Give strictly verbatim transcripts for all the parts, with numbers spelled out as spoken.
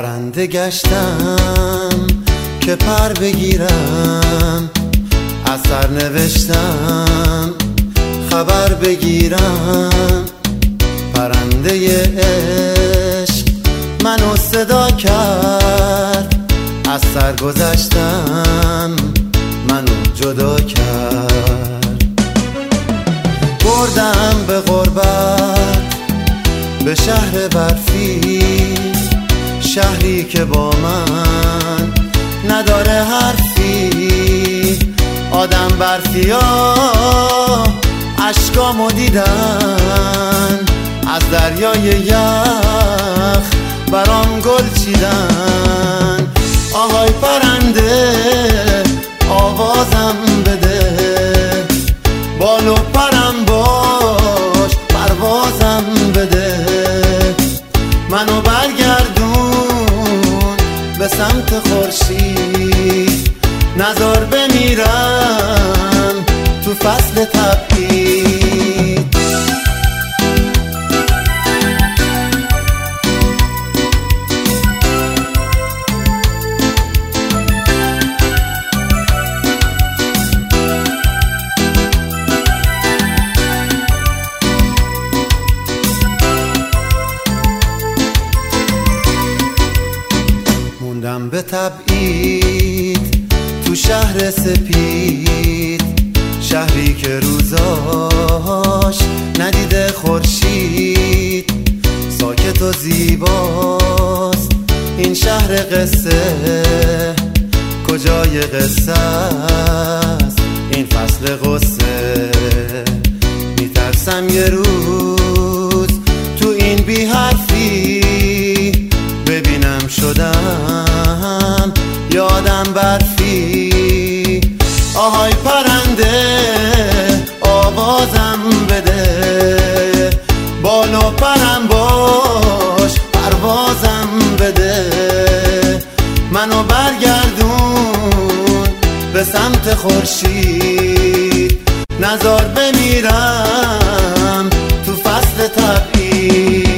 پرنده گشتم که پر بگیرم، از سر نوشتم خبر بگیرم. پرنده عشق منو صدا کرد، از سر گذشتم منو جدا کرد. بردم به غربت به شهر برفی، شهری که با من نداره حرفی. آدم برفیا عشقامو دیدن، از دریای یخ برام گل چیدن. آهای پرنده آوازم بده، بال و پرم باش پروازم بده. منو برگردون به سمت خورشید، نذار بمیرم تو فصل تبعید. موندم به تبعید تو شهر سپید، شهری که روزاش ندیده خورشید. ساکت و زیباست این شهر قصه، کجای قصه است این فصل غصه. میترسم یه روز تو این بی حرفی ببینم شدم یادم برفی. آهای پرنده آوازم بده، بال و پرم باش پروازم بده. منو برگردون به سمت خورشید، نذار بمیرم تو فصل تبعید.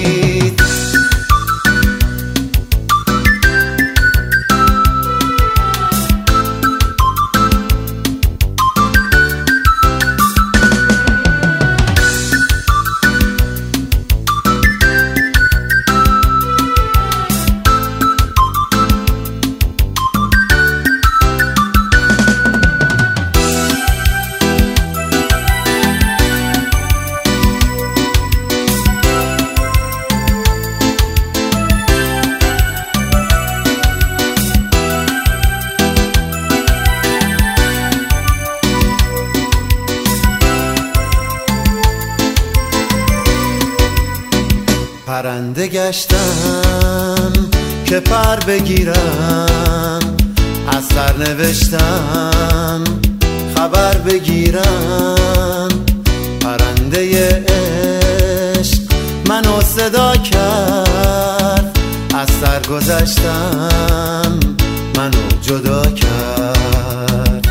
پرنده گشتم که پر بگیرم، از سر نوشتم خبر بگیرم. پرنده عشق منو صدا کرد، از سر گذشتم منو جدا کرد.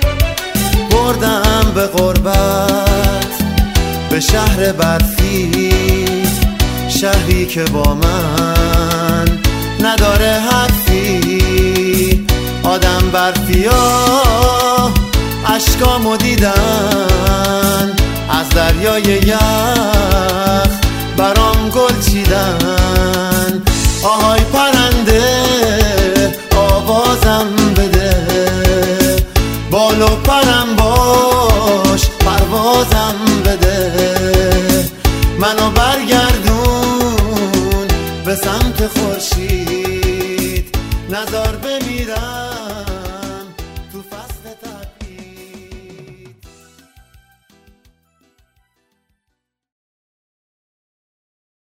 بردم به غربت به شهر برفی، شهری که با من نداره حرفی. آدم برفیا عشقامو دیدن، از دریای یخ برام گل چیدن. آهای پرنده آوازم بده، بال و پرم باش پروازم بده. منو برگردون به سمت خورشید، نذار بمیرم